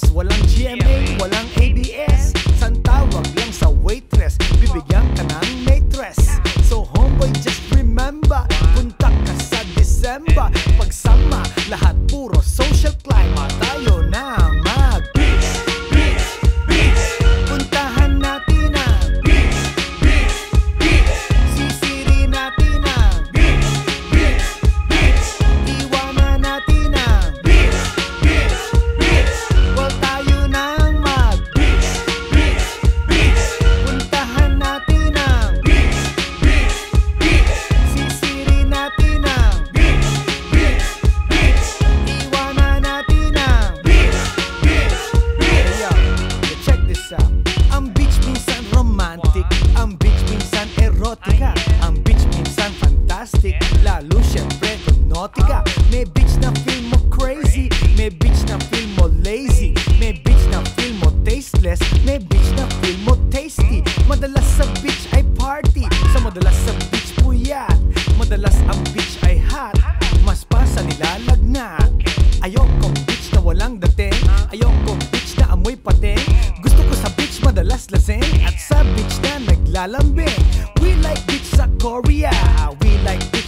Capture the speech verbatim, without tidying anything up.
S. Walang G M A, walang A B S. San tawag lang sa waitress, bibigyan ka ng maitress. So homeboy, just remember, punta ka sa December. Pagsama, lahat puro social climb. Tayo na mag-beach, beach, beach. Puntahan natin ang beach, beach, beach. Sisirin natin ang beach, beach, beach. Iwanan natin ang beach, beach, beach. Well, tayo na mag-beach, beach, beach. Puntahan natin ang beach, beach, beach. Sisirin natin ang beach, beach, beach. Iwanan natin ang beach, beach, beach. Yo, check this out. Ang beach minsan romantic, ang beach minsan erotica, ang beach minsan fantastic, lalo syempre kung nautica. May beach na feel mo crazy, may beach na feel mo lazy, may beach na feel mo tasteless, may beach na feel mo tasty. Madalas sa beach ay party, sa madalas sa beach puyat, madalas ang beach ay hot, mas pa sa nilalagnat. Ayokong beach na walang dating, ayokong beach na amoy pating. Gusto ko sa beach madalas lasing, at sa beach na naglalambing. We like beach sa Korea, we like beach